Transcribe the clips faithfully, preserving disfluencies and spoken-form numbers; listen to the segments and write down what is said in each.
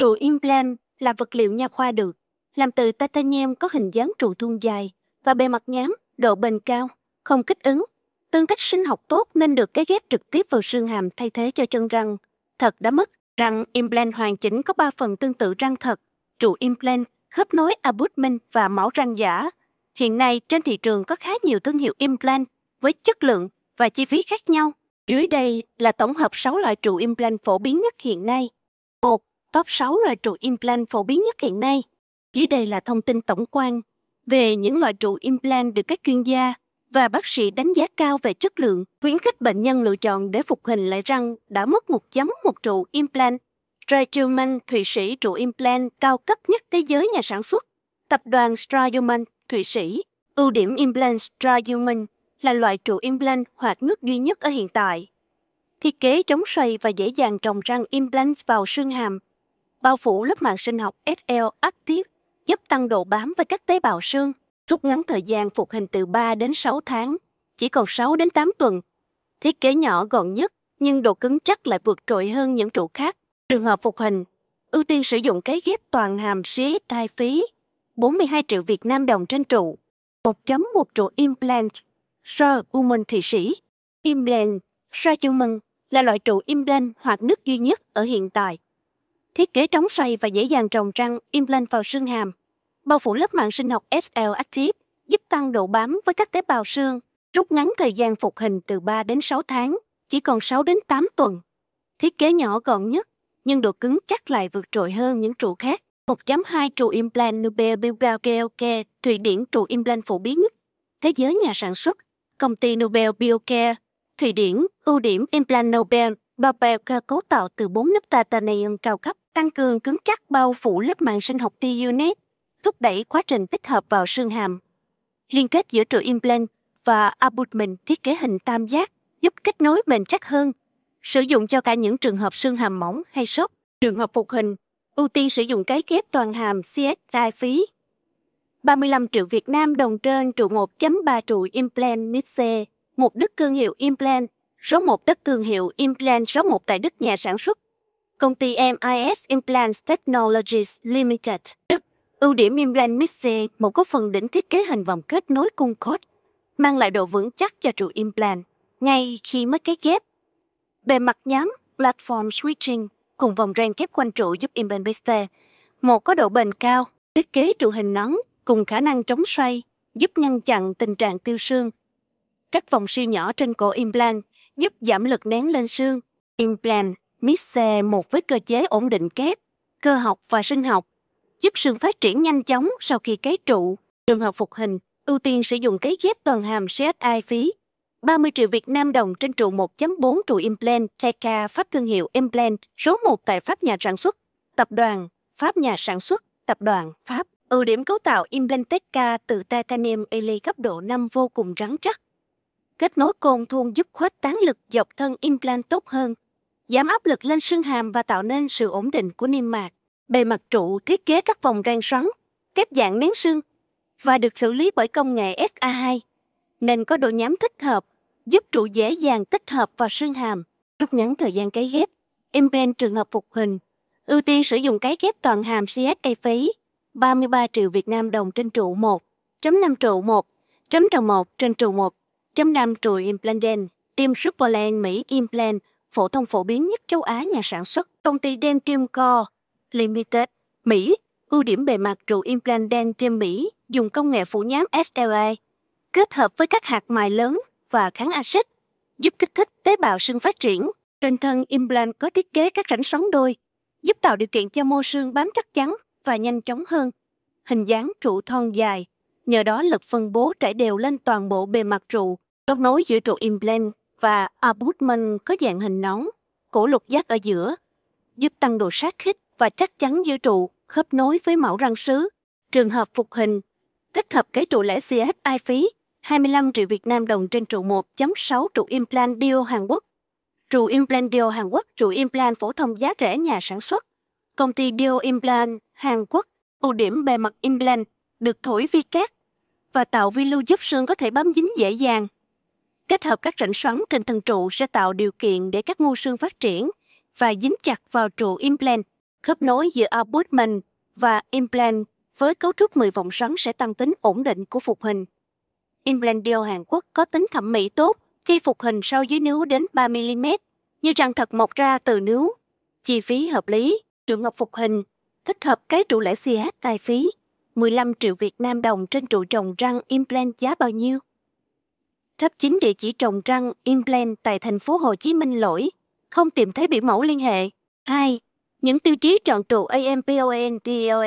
Trụ implant là vật liệu nha khoa được làm từ titanium có hình dáng trụ thun dài và bề mặt nhám, độ bền cao, không kích ứng, tương tác sinh học tốt nên được cấy ghép trực tiếp vào xương hàm thay thế cho chân răng thật đã mất. Răng implant hoàn chỉnh có ba phần tương tự răng thật: trụ implant, khớp nối abutment và mẫu răng giả. Hiện nay trên thị trường có khá nhiều thương hiệu implant với chất lượng và chi phí khác nhau. Dưới đây là tổng hợp sáu loại trụ implant phổ biến nhất hiện nay. một. Top sáu loại trụ implant phổ biến nhất hiện nay. Dưới đây là thông tin tổng quan về những loại trụ implant được các chuyên gia và bác sĩ đánh giá cao về chất lượng, khuyến khích bệnh nhân lựa chọn để phục hình lại răng đã mất một chấm một trụ implant. Straumann, Thụy Sĩ, trụ implant cao cấp nhất thế giới nhà sản xuất. Tập đoàn Straumann, Thụy Sĩ. Ưu điểm implant Straumann là loại trụ implant hoạt nước duy nhất ở hiện tại. Thiết kế chống xoay và dễ dàng trồng răng implant vào xương hàm. Bao phủ lớp màng sinh học ét lờ Active giúp tăng độ bám với các tế bào xương, rút ngắn thời gian phục hình từ ba đến sáu tháng, chỉ còn sáu đến tám tuần. Thiết kế nhỏ gọn nhất nhưng độ cứng chắc lại vượt trội hơn những trụ khác. Trường hợp phục hình, ưu tiên sử dụng cấy ghép toàn hàm xê ét hai phí, bốn mươi hai triệu Việt Nam đồng trên trụ. một chấm một trụ implant Straumann, Thụy Sĩ. Implant Straumann là loại trụ implant hoạt nước duy nhất ở hiện tại. Thiết kế chống xoay và dễ dàng trồng răng implant vào xương hàm. Bao phủ lớp màng sinh học ét lờ Active giúp tăng độ bám với các tế bào xương, rút ngắn thời gian phục hình từ ba đến sáu tháng, chỉ còn sáu đến tám tuần. Thiết kế nhỏ gọn nhất, nhưng độ cứng chắc lại vượt trội hơn những trụ khác. một chấm hai trụ implant Nobel Biocare, Thụy Điển, trụ implant phổ biến nhất thế giới nhà sản xuất. Công ty Nobel Biocare, Thụy Điển. Ưu điểm implant Nobel Biocare cấu tạo từ bốn lớp titanium cao cấp, tăng cường cứng chắc bao phủ lớp màng sinh học T-unit, thúc đẩy quá trình tích hợp vào xương hàm. Liên kết giữa trụ implant và abutment thiết kế hình tam giác giúp kết nối bền chắc hơn, sử dụng cho cả những trường hợp xương hàm mỏng hay xốp. Trường hợp phục hình, ưu tiên sử dụng cấy ghép toàn hàm xê ét hai phí. ba mươi lăm triệu Việt Nam đồng trên trụ một chấm ba trụ implant Niche, một Đức thương hiệu implant, số một đất thương hiệu implant số một tại Đức nhà sản xuất. Công ty em i ét Implant Technologies Limited, Đức. Ưu điểm implant Niche, một cấu phần đỉnh thiết kế hình vòng kết nối cung cốt, mang lại độ vững chắc cho trụ implant ngay khi mới cấy ghép. Bề mặt nhám, platform switching cùng vòng ren kép quanh trụ giúp implant base một có độ bền cao, thiết kế trụ hình nón cùng khả năng chống xoay giúp ngăn chặn tình trạng tiêu xương. Các vòng siêu nhỏ trên cổ implant giúp giảm lực nén lên xương. Implant Niche một với cơ chế ổn định kép, cơ học và sinh học, giúp xương phát triển nhanh chóng sau khi cấy trụ. Trường hợp phục hình, ưu tiên sử dụng cấy ghép toàn hàm xê ét hai phí. ba mươi triệu Việt Nam đồng trên trụ một chấm bốn trụ implant Teka, Pháp thương hiệu implant số một tại Pháp nhà sản xuất. Tập đoàn Pháp nhà sản xuất, tập đoàn Pháp. Ưu điểm cấu tạo implant Teka từ titanium Eli cấp độ năm vô cùng rắn chắc. Kết nối côn thun giúp khuếch tán lực dọc thân implant tốt hơn, giảm áp lực lên xương hàm và tạo nên sự ổn định của niêm mạc. Bề mặt trụ thiết kế các vòng ren xoắn, kép dạng nén xương và được xử lý bởi công nghệ ét a hai, nên có độ nhám thích hợp, giúp trụ dễ dàng tích hợp vào xương hàm, rút ngắn thời gian cấy ghép. Implant trường hợp phục hình, ưu tiên sử dụng cấy ghép toàn hàm xê ét hai phí, ba mươi ba triệu Việt Nam đồng trên trụ một chấm năm trụ một chấm một trên trụ một chấm năm trụ implant đen. Team Superland Mỹ Implant, phổ thông phổ biến nhất châu Á nhà sản xuất. Công ty Dentim Co. Limited, Mỹ. Ưu điểm bề mặt trụ implant Dentim Mỹ dùng công nghệ phủ nhám ét lờ a kết hợp với các hạt mài lớn và kháng axit, giúp kích thích tế bào xương phát triển. Trên thân implant có thiết kế các rãnh xoắn đôi, giúp tạo điều kiện cho mô xương bám chắc chắn và nhanh chóng hơn. Hình dáng trụ thon dài, nhờ đó lực phân bố trải đều lên toàn bộ bề mặt trụ. Kết nối giữa trụ implant và abutment có dạng hình nón, cổ lục giác ở giữa, giúp tăng độ sát khít và chắc chắn giữa trụ, khớp nối với mẫu răng sứ. Trường hợp phục hình, tích hợp cấy trụ lẻ xê ét hai phí, hai mươi lăm triệu Việt Nam đồng trên trụ một chấm sáu trụ implant Dio Hàn Quốc. Trụ implant Dio Hàn Quốc, trụ implant phổ thông giá rẻ nhà sản xuất. Công ty Dio Implant Hàn Quốc. Ưu điểm bề mặt implant được thổi vi cát và tạo vi lưu giúp xương có thể bám dính dễ dàng. Kết hợp các rãnh xoắn trên thân trụ sẽ tạo điều kiện để các mô xương phát triển và dính chặt vào trụ implant. Khớp nối giữa abutment và implant với cấu trúc mười vòng xoắn sẽ tăng tính ổn định của phục hình. Implant Dio Hàn Quốc có tính thẩm mỹ tốt khi phục hình sâu dưới níu đến ba mi-li-mét, như răng thật mọc ra từ níu. Chi phí hợp lý, trường hợp phục hình, thích hợp cái trụ lẻ xê hát tài phí, mười lăm triệu Việt Nam đồng trên trụ trồng răng implant giá bao nhiêu? Top chín địa chỉ trồng răng implant tại thành phố Hồ Chí Minh lỗi, không tìm thấy biểu mẫu liên hệ. hai. Những tiêu chí chọn trụ implant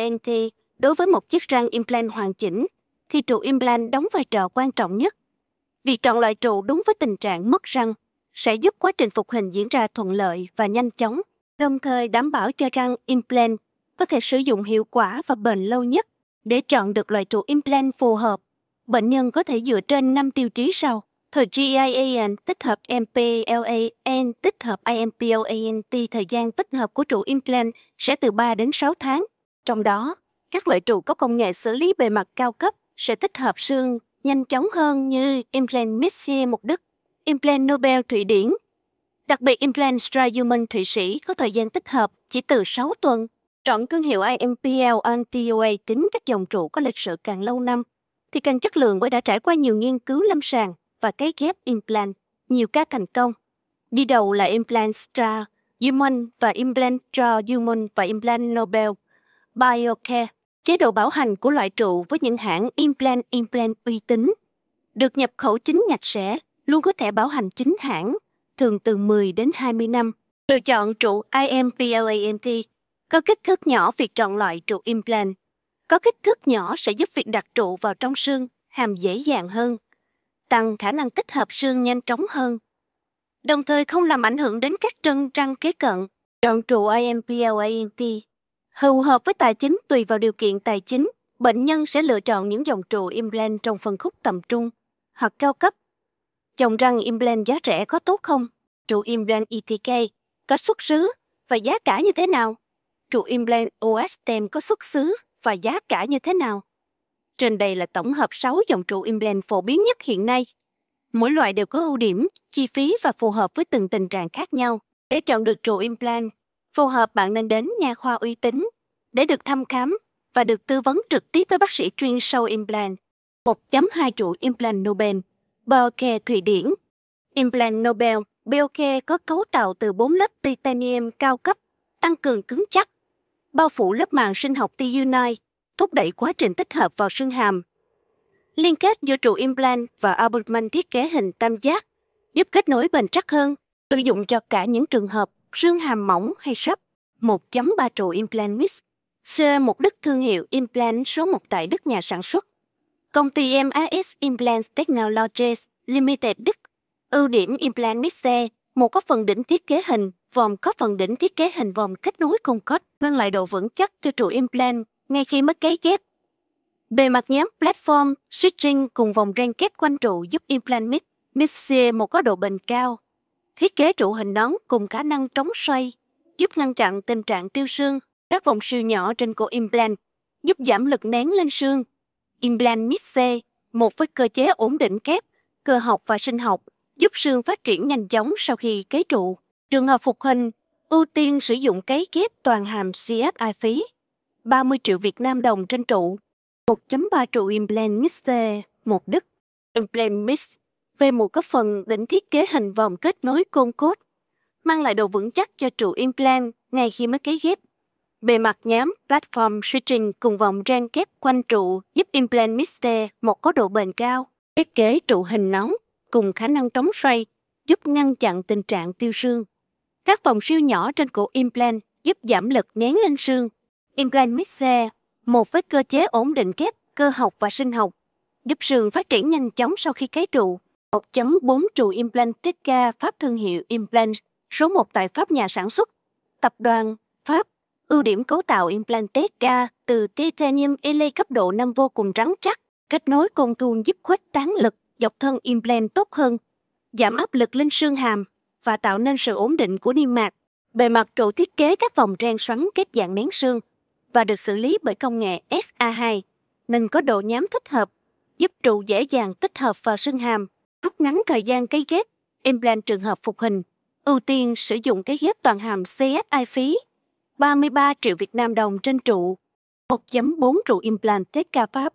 đối với một chiếc răng implant hoàn chỉnh, thì trụ implant đóng vai trò quan trọng nhất. Việc chọn loại trụ đúng với tình trạng mất răng sẽ giúp quá trình phục hình diễn ra thuận lợi và nhanh chóng, đồng thời đảm bảo cho răng implant có thể sử dụng hiệu quả và bền lâu nhất. Để chọn được loại trụ implant phù hợp, bệnh nhân có thể dựa trên năm tiêu chí sau. Thời giê i a en tích hợp em pê lờ a en tích hợp implant, thời gian tích hợp của trụ implant sẽ từ ba đến sáu tháng. Trong đó, các loại trụ có công nghệ xử lý bề mặt cao cấp sẽ tích hợp xương nhanh chóng hơn như implant Messier một Đức, implant Nobel Thụy Điển. Đặc biệt implant Straumann Thụy Sĩ có thời gian tích hợp chỉ từ sáu tuần. Chọn thương hiệu i em pê lờ Antioa tính các dòng trụ có lịch sử càng lâu năm thì càng chất lượng, bởi đã trải qua nhiều nghiên cứu lâm sàng và cấy ghép implant, nhiều ca thành công. Đi đầu là implant Straumann và implant Straumann và implant Nobel Biocare. Chế độ bảo hành của loại trụ với những hãng implant implant uy tín được nhập khẩu chính ngạch sẻ, luôn có thẻ bảo hành chính hãng, thường từ mười đến hai mươi năm. Lựa chọn trụ implant có kích thước nhỏ. Việc chọn loại trụ implant có kích thước nhỏ sẽ giúp việc đặt trụ vào trong xương hàm dễ dàng hơn, tăng khả năng tích hợp xương nhanh chóng hơn, đồng thời không làm ảnh hưởng đến các chân răng kế cận. Chọn trụ implant phù hợp với tài chính. Tùy vào điều kiện tài chính, bệnh nhân sẽ lựa chọn những dòng trụ implant trong phân khúc tầm trung hoặc cao cấp. Dòng răng implant giá rẻ có tốt không? Trụ implant e tê ca có xuất xứ và giá cả như thế nào? Trụ implant o ét tê e em có xuất xứ và giá cả như thế nào? Trên đây là tổng hợp sáu dòng trụ implant phổ biến nhất hiện nay. Mỗi loại đều có ưu điểm, chi phí và phù hợp với từng tình trạng khác nhau. Để chọn được trụ implant phù hợp, bạn nên đến nha khoa uy tín để được thăm khám và được tư vấn trực tiếp với bác sĩ chuyên sâu implant. một chấm hai Trụ implant Nobel Biocare Thụy Điển. Implant Nobel Biocare có cấu tạo từ bốn lớp titanium cao cấp, tăng cường cứng chắc, bao phủ lớp màng sinh học T-Unite, thúc đẩy quá trình tích hợp vào xương hàm. Liên kết giữa trụ implant và abutment thiết kế hình tam giác, giúp kết nối bền chắc hơn, sử dụng cho cả những trường hợp xương hàm mỏng hay sấp. một chấm ba Trụ implant Mix xê một Đức, thương hiệu implant số một tại Đức, nhà sản xuất công ty em ét ét Implant Technologies Limited Đức. Ưu điểm implant Mixer: một có phần đỉnh thiết kế hình vòm, có phần đỉnh thiết kế hình vòm kết nối cùng cốt, mang lại độ vững chắc cho trụ implant ngay khi mới cấy ghép. Bề mặt nhám platform switching cùng vòng ren kép quanh trụ giúp implant mix Mixer một có độ bền cao. Thiết kế trụ hình nón cùng khả năng trống xoay giúp ngăn chặn tình trạng tiêu xương. Các vòng siêu nhỏ trên cổ implant giúp giảm lực nén lên xương. Implant Mixer một với cơ chế ổn định kép, cơ học và sinh học, giúp xương phát triển nhanh chóng sau khi cấy trụ. Trường hợp phục hình, ưu tiên sử dụng cấy ghép toàn hàm xê ép i phí, ba mươi triệu Việt Nam đồng trên trụ. một chấm ba Trụ implant Mixer một Đức. Implant Mix vê một có phần đỉnh thiết kế hình vòm kết nối côn cốt, mang lại độ vững chắc cho trụ implant ngay khi mới cấy ghép. Bề mặt nhám platform switching cùng vòng ren kép quanh trụ giúp implant Mixer một có độ bền cao. Thiết kế trụ hình nón cùng khả năng trống xoay giúp ngăn chặn tình trạng tiêu xương. Các vòng siêu nhỏ trên cổ implant giúp giảm lực nén lên xương. Implant Mixer một với cơ chế ổn định kép, cơ học và sinh học, giúp xương phát triển nhanh chóng sau khi cấy trụ. một chấm bốn Trụ implant Tekka Pháp, thương hiệu implant số một tại Pháp, nhà sản xuất tập đoàn Pháp. Ưu điểm cấu tạo implant Tekka từ titanium inlay cấp độ năm vô cùng rắn chắc, kết nối côn tuôn giúp khuếch tán lực dọc thân implant tốt hơn, giảm áp lực lên xương hàm và tạo nên sự ổn định của niêm mạc. Bề mặt trụ thiết kế các vòng ren xoắn kết dạng nén xương và được xử lý bởi công nghệ ét a hai, nên có độ nhám thích hợp, giúp trụ dễ dàng tích hợp vào xương hàm, rút ngắn thời gian cấy ghép. Implant trường hợp phục hình, ưu tiên sử dụng cấy ghép toàn hàm xê ét i phí, ba mươi ba triệu Việt Nam đồng trên trụ. một phẩy bốn trụ implant Tekka Pháp.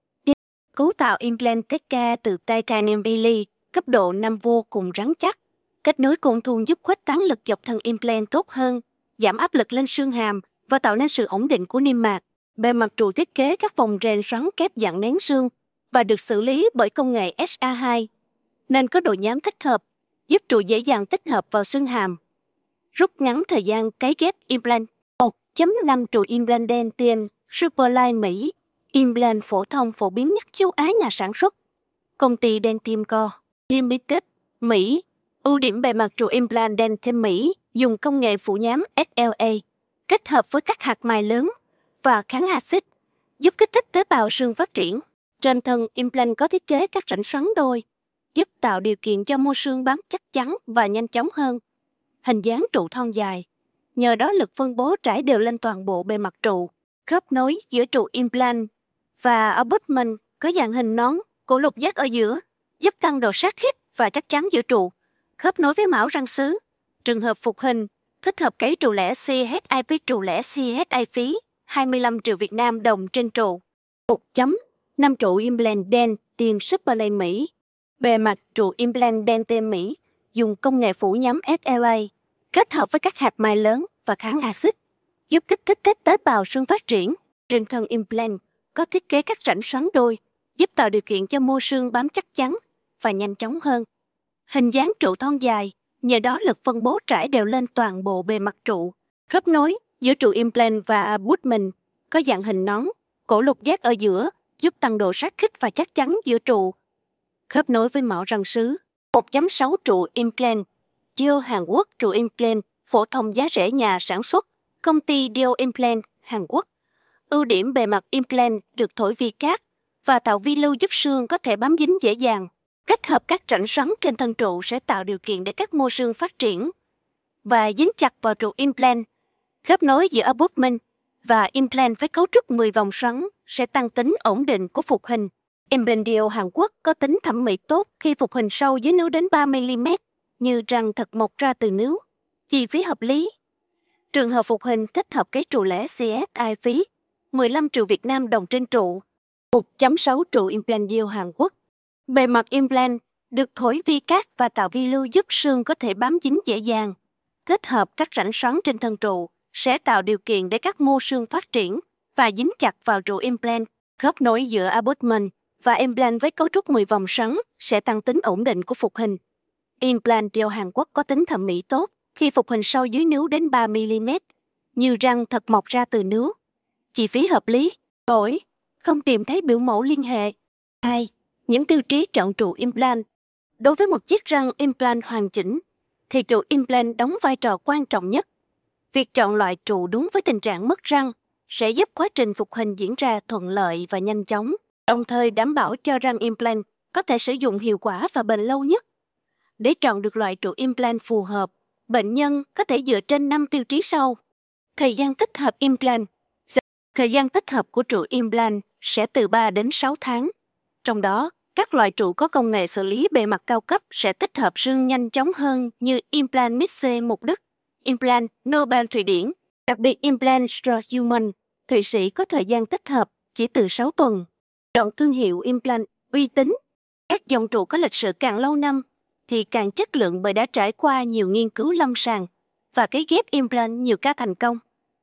Cấu tạo implant Tekka từ titanium Bailey, cấp độ năm vô cùng rắn chắc. Kết nối côn thun giúp khuếch tán lực dọc thân implant tốt hơn, giảm áp lực lên xương hàm và tạo nên sự ổn định của niêm mạc. Bề mặt trụ thiết kế các vòng ren xoắn kép dạng nén xương và được xử lý bởi công nghệ S A hai, nên có độ nhám thích hợp, giúp trụ dễ dàng tích hợp vào xương hàm. Rút ngắn thời gian cấy ghép implant. một phẩy năm trụ implant Dentium Superline Mỹ, implant phổ thông phổ biến nhất châu Á nhà sản xuất. Công ty Dentium Co. Limited, Mỹ. Ưu điểm bề mặt trụ implant Dentium Mỹ dùng công nghệ phủ nhám S L A, kết hợp với các hạt mài lớn và kháng axit, giúp kích thích tế bào xương phát triển. Trên thân implant có thiết kế các rãnh xoắn đôi, giúp tạo điều kiện cho mô xương bám chắc chắn và nhanh chóng hơn. Hình dáng trụ thon dài, nhờ đó lực phân bố trải đều lên toàn bộ bề mặt trụ. Khớp nối giữa trụ implant và abutment có dạng hình nón, cổ lục giác ở giữa, giúp tăng độ sát khít và chắc chắn giữa trụ. Khớp nối với mão răng sứ. Trường hợp phục hình, thích hợp cấy trụ lẻ C H I P trụ lẻ C H I phí hai mươi lăm triệu Việt Nam đồng trên trụ. một chấm năm trụ implant Dentium Superline Mỹ. Bề mặt trụ implant Dentium Mỹ dùng công nghệ phủ nhám S L A, kết hợp với các hạt mài lớn và kháng axit, giúp kích thích các tế bào xương phát triển. Trên thân implant có thiết kế các rãnh xoắn đôi, giúp tạo điều kiện cho mô xương bám chắc chắn và nhanh chóng hơn. Hình dáng trụ thon dài, nhờ đó lực phân bố trải đều lên toàn bộ bề mặt trụ. Khớp nối giữa trụ implant và abutment có dạng hình nón, cổ lục giác ở giữa, giúp tăng độ sát khít và chắc chắn giữa trụ. Khớp nối với mão răng sứ. một chấm sáu trụ implant Dio Hàn Quốc. Trụ implant phổ thông giá rẻ nhà sản xuất, công ty Dio Implant Hàn Quốc. Ưu điểm bề mặt implant được thổi vi cát và tạo vi lưu giúp xương có thể bám dính dễ dàng. Kết hợp các rãnh xoắn trên thân trụ sẽ tạo điều kiện để các mô xương phát triển và dính chặt vào trụ implant. Khớp nối giữa abutment và implant với cấu trúc mười vòng xoắn sẽ tăng tính ổn định của phục hình. Implant Dio Hàn Quốc có tính thẩm mỹ tốt khi phục hình sâu dưới níu đến ba mi li mét, như răng thật mọc ra từ níu. Chi phí hợp lý. Trường hợp phục hình kết hợp cấy trụ lẻ C S I phí mười lăm triệu Việt Nam đồng trên trụ. một chấm sáu trụ implant Dio Hàn Quốc. Bề mặt implant được thổi vi cát và tạo vi lưu giúp xương có thể bám dính dễ dàng. Kết hợp các rãnh xoắn trên thân trụ sẽ tạo điều kiện để các mô xương phát triển và dính chặt vào trụ implant. Khớp nối giữa abutment và implant với cấu trúc mười vòng xoắn sẽ tăng tính ổn định của phục hình. Implant Dio Hàn Quốc có tính thẩm mỹ tốt khi phục hình sâu dưới níu đến ba mi li mét, như răng thật mọc ra từ níu. Chi phí hợp lý. Đổi. Không tìm thấy biểu mẫu liên hệ. hai. Những tiêu chí chọn trụ implant. Đối với một chiếc răng implant hoàn chỉnh, thì trụ implant đóng vai trò quan trọng nhất. Việc chọn loại trụ đúng với tình trạng mất răng sẽ giúp quá trình phục hình diễn ra thuận lợi và nhanh chóng, đồng thời đảm bảo cho răng implant có thể sử dụng hiệu quả và bền lâu nhất. Để chọn được loại trụ implant phù hợp, bệnh nhân có thể dựa trên năm tiêu chí sau. Thời gian tích hợp implant. Thời gian tích hợp của trụ implant sẽ từ ba đến sáu tháng. Trong đó, các loại trụ có công nghệ xử lý bề mặt cao cấp sẽ tích hợp xương nhanh chóng hơn như implant Mixe Mục Đức, implant Nobel Thụy Điển. Đặc biệt implant Straumann Thụy Sĩ có thời gian tích hợp chỉ từ sáu tuần. Chọn thương hiệu implant uy tín. Các dòng trụ có lịch sử càng lâu năm thì càng chất lượng bởi đã trải qua nhiều nghiên cứu lâm sàng và cấy ghép implant nhiều ca thành công.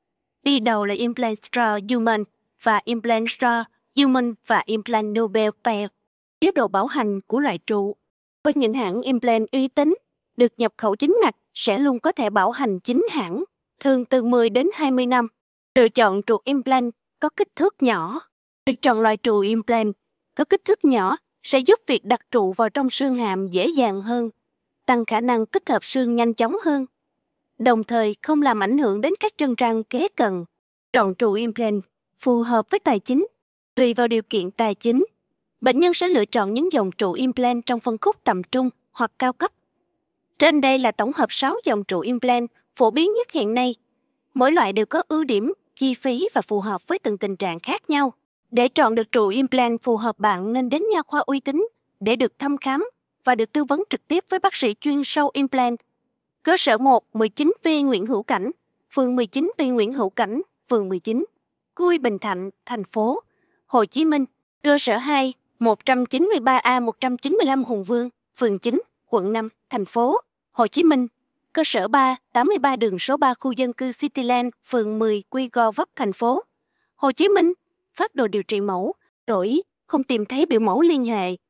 Đi đầu là implant Straumann và implant Straumann và implant Nobel Pair. Chế độ bảo hành của loại trụ. Với những hãng implant uy tín được nhập khẩu chính ngạch sẽ luôn có thẻ bảo hành chính hãng, thường từ mười đến hai mươi năm. Lựa chọn trụ implant có kích thước nhỏ. Việc chọn loại trụ implant có kích thước nhỏ sẽ giúp việc đặt trụ vào trong xương hàm dễ dàng hơn, tăng khả năng tích hợp xương nhanh chóng hơn, đồng thời không làm ảnh hưởng đến các chân răng kế cận. Chọn trụ implant phù hợp với tài chính. Tùy vào điều kiện tài chính, bệnh nhân sẽ lựa chọn những dòng trụ implant trong phân khúc tầm trung hoặc cao cấp. Trên đây là tổng hợp sáu dòng trụ implant phổ biến nhất hiện nay. Mỗi loại đều có ưu điểm, chi phí và phù hợp với từng tình trạng khác nhau. Để chọn được trụ implant phù hợp, bạn nên đến nha khoa uy tín để được thăm khám và được tư vấn trực tiếp với bác sĩ chuyên sâu implant. Cơ sở một, mười chín V Nguyễn Hữu Cảnh, phường mười chín B Nguyễn Hữu Cảnh, phường mười chín, Cui Bình Thạnh, thành phố Hồ Chí Minh, cơ sở hai, một trăm chín mươi ba A một trăm chín mươi lăm Hùng Vương, phường chín, quận năm, thành phố Hồ Chí Minh, cơ sở ba, tám mươi ba đường số ba khu dân cư Cityland, phường mười, Quy Gò Vấp, thành phố Hồ Chí Minh. Phác đồ điều trị mẫu, đổi, không tìm thấy biểu mẫu liên hệ,